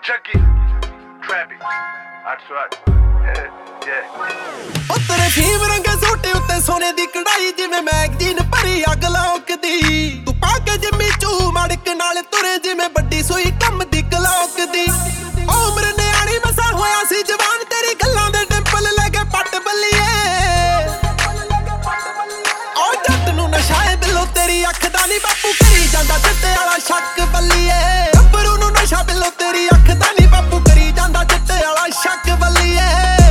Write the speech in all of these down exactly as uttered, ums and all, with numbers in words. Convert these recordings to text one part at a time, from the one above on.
Chucky, Trappy, ਅੱਠ ਸੌ ਅੱਠ ਉਹ ਤੇਰੇ ਫੀਮ ਰੰਗੇ ਸੋਟੇ ਉੱਤੇ ਸੋਨੇ ਦੀ ਕਢਾਈ ਜਿਵੇਂ ਮੈਗਜ਼ੀਨ ਭਰੀ ਅੱਗ ਲੌਕਦੀ ਤੂੰ ਪਾ ਕੇ ਜਿੰਮੀ ਚੂ ਮੜਕ ਨਾਲ ਤੁਰੇ ਜਿਵੇਂ ਵੱਡੀ ਸੂਈ ਕੰਮ ਦੀ ਕਲੌਕ ਦੀ ਉਮਰ ਨਿਆਣੀ ਮਸਾ ਹੋਇਆ ਸੀ ਜਵਾਨ ਤੇਰੀ ਗੱਲਾਂ ਦੇ ਡਿੰਪਲ ਲੈ ਕੇ ਪੱਟ ਬੱਲੀਏ ਉਹ ਜੱਟ ਨੂੰ ਨਸ਼ਾ ਏ ਬਿੱਲੋ ਤੇਰੀ ਅੱਖ ਦਾ ਨੀ ਬਾਪੂ ਕਰੀ ਜਾਂਦਾ ਚਿੱਟੇ ਵਾਲਾ ਸ਼ੱਕ ਬੱਲੀਏ ਗੱਭਰੂ ਨੂੰ ਨਸ਼ਾ ਬਿੱਲੋ ਤੇਰੀ ਅੱਖ ਦਾ ਨੀ ਬਾਪੂ ਕਰੀ ਜਾਂਦਾ ਚਿੱਟੇ ਵਾਲਾ ਸ਼ੱਕ ਬੱਲੀਏ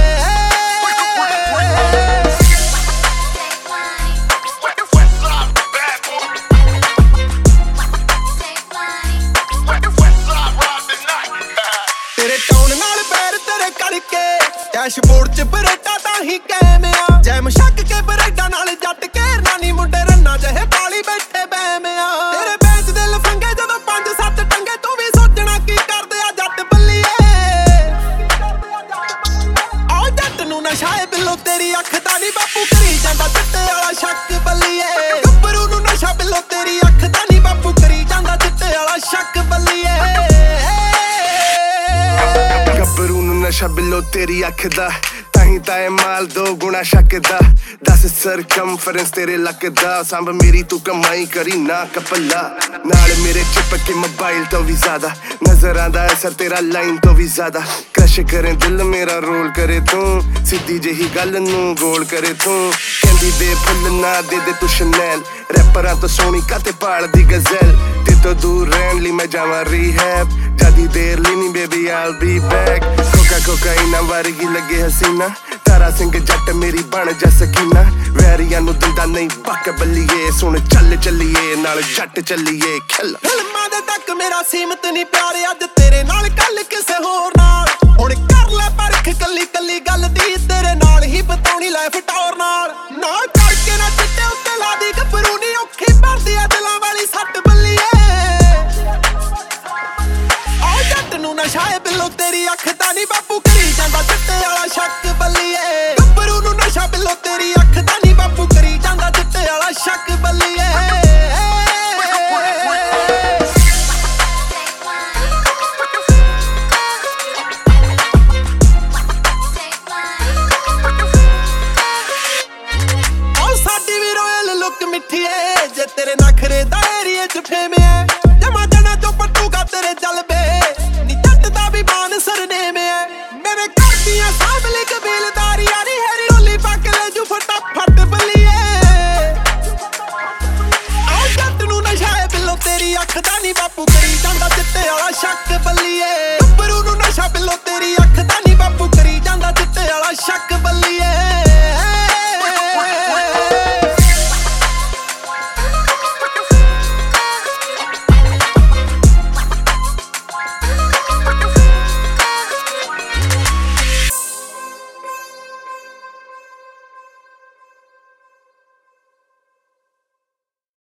ਡੈਸ਼ਬੋਰਡ ਚ ਬਰੇਟਾ ਤਾਂ ਹੀ ਕੈਮ ਆ ਜੈਮ ਸ਼ੱਕ ਕੇ ਬਰੇਟਾ ਨਾਲ ਜੱਟ ਘੇਰਨਾ ਨੀ ਮੁੰਡੇ ਰੰਨਾ ਜਿਹੇ ਪਾਲੀ ਬੈਠੇ ਬੈਮ ਆ ਤੇਰੇ ਬੈਂਚ ਦੇ ਲਫੰਗੇ ਜਦੋਂ ਪੰਜ ਸੱਤ ਟੰਗੇ ਤੂੰ ਵੀ ਸੋਚਣਾ ਕੀ ਕਰਦੇ ਆ ਜੱਟ ਬੱਲੀਏ ਆ ਜੱਟ ਨੂੰ ਨਸ਼ਾ ਏ ਬਿੱਲੋ ਤੇਰੀ ਅੱਖ ਦਾ ਨੀ ਬਾਪੂ ਕਰੀ ਜਾਂਦਾ ਚਿੱਟੇ ਵਾਲਾ ਸ਼ੱਕ ਬੱਲੀਏ ਗੱਭਰੂ ਨੂੰ ਨਸ਼ਾ ਬਿੱਲੋ ਤੇਰੀ ਅੱਖ ਦਾ ਨੀ ਬਾਪੂ ਕਰੀ ਜਾਂਦਾ ਚਿੱਟੇ ਵਾਲਾ ਸ਼ੱਕ ਬੱਲੀਏ ਗੱਭਰੂ ਨੂੰ ਨਸ਼ਾ ਬਿੱਲੋ ਤੇਰੀ ਅੱਖ ਦਾ ਤਾਹੀਂ ਤਾਂ ਇਹ ਮਾਲ ਦੋ ਗੁਣਾ ਸ਼ੱਕ ਦਾ ਦਸ ਸਰਕਮਫਰੈਂਸ ਤੇਰੇ ਲੱਕ ਦਾ ਸੰਭ ਮੇਰੀ ਤੂੰ ਕਮਾਈ ਕਰੀ ਨਾ ਕਪਲਾ ਨਾਲ ਮੇਰੇ ਚਿਪਕੇ ਮੋਬਾਈਲ ਤੋਂ ਵੀ ਜ਼ਿਆਦਾ ਨਜ਼ਰ ਆਂਦਾ ਅਸਰ ਤੇਰਾ ਲਾਈਨ ਤੋਂ ਵੀ ਜ਼ਿਆਦਾ ਕਸ਼ ਕਰੇ ਦਿਲ ਮੇਰਾ ਰੋਲ ਕਰੇ ਤੂੰ ਸਿੱਧੀ ਜਿਹੀ ਗੱਲ ਨੂੰ ਗੋਲ ਕਰੇ ਤੂੰ ਕਹਿੰਦੀ ਦੇ ਫੁੱਲ ਨਾ ਦੇ ਦੇ ਤੂੰ ਸ਼ਨੈਲ ਰੈਪਰਾਂ ਤੋਂ ਸੋਹਣੀ ਕਾਤੇ ਪਾਲਦੀ ਗਜ਼ਲ ਤੇ ਤੋਂ ਦੂਰ ਰਹਿਣ ਲਈ ਮੈਂ ਜਾਵਾਂ ਰੀਹੈਬ ਜਿਆਦੀ ਦੇਰ ਲਈ ਨੀ ਬੇਬੀ ਆਲ ਬੀ ਬੈਕ ਕੋਕਾ ਕੋਕਾਈਨਾ ਵਰਗੀ ਲੱਗੇ ਹਸੀਨਾ ਤਾਰਾ ਸਿੰਘ ਜੱਟ ਮੇਰੀ ਬਣ ਜਾ ਸਕੀਨਾ ਵੈਰੀਆਂ ਨੂੰ ਦਿੰਦਾ ਨਹੀਂ ਪੱਕ ਬੱਲੀਏ ਸੁਣ ਚੱਲ ਚੱਲੀਏ ਨਾਲ ਜੱਟ ਚੱਲੀਏ ਖਿਲ ਫਿਲਮਾਂ ਦੇ ਤੱਕ ਮੇਰਾ ਸੀਮਤ ਨਹੀਂ ਪਿਆਰ ਅੱਜ ਤੇਰੇ ਨਾਲ ਕੱਲ ਕਿਸੇ ਹੋਰ ਨਾਲ ਹੁਣ ਕਰ ਲੈ ਪਰਖ ਕੱਲੀ ਕੱਲੀ ਗੱਲ ਦੀ ਤੇਰੇ ਨਾਲ ਹੀ ਬਤਾਉਣੀ ਲਾਈਫ ਟੌਰ ਨਾਲ ਨਾ ਕਰਕੇ ਨਾ ਚਿੱਟੇ ਉੱਤੇ ਲਾ ਦੀ ਗੱਭਰੂ ਨੀ ਔਖੀ ਭਰਦੀ ਆ ਦਿਲਾਂ ਵਾਲੀ ਸੱਟ ਬੱਲੀਏ ਆ ਜੱਟ ਨੂੰ ਨਸ਼ਾ ਏ ਬਿੱਲੋ ਤੇਰੀ ਅੱਖ ਦਾ ਨੀ ਬਾਪੂ ਕਰੀ ਜਾਂਦਾ ਚਿੱਟੇ ਵਾਲਾ ਸ਼ੱਕ ਬੱਲੀਏ ਗੱਭਰੂ ਨੂੰ ਨਸ਼ਾ ਬਿੱਲੋ ਤੇਰੀ ਅੱਖ ਦਾ ਨੀ ਬਾਪੂ ਕਰੀ ਜਾਂਦਾ ਚਿੱਟੇ ਵਾਲਾ ਸ਼ੱਕ ਬੱਲੀਏ ਮਿੱਠੀਏ ਜੇ ਤੇਰੇ ਨਖਰੇ ਦਾ ਏਰੀਏ ਚ ਫੇਮਿਆ ਜਮਾ ਜਣਾ ਚੋਂ ਪੱਟੂਗਾ ਤੇਰੇ ਜਲਬੇ ਨੀ ਜੱਟ ਦਾ ਵੀ ਬਾਨ ਸਰਨੇਮ ਐ ਮੇਰੇ ਘਰ ਦੀਆਂ ਸਾਹਮਣੇ ਕਬੀਲਦਾਰੀ ਆਰੀ ਹੈਰੀ ਰੋਲੀ ਪੱਕ ਲੈ ਜੂ ਫਟਾਫਟ ਬੱਲੀਏ ਆ ਜੱਟ ਨੂੰ ਨਸ਼ਾ ਏ ਬਿੱਲੋ ਤੇਰੀ ਅੱਖ ਦਾ ਨੀ ਬਾਪੂ ਕਰੀ ਜਾਂਦਾ ਚਿੱਟੇ ਵਾਲਾ ਸ਼ੱਕ ਬੱਲੀਏ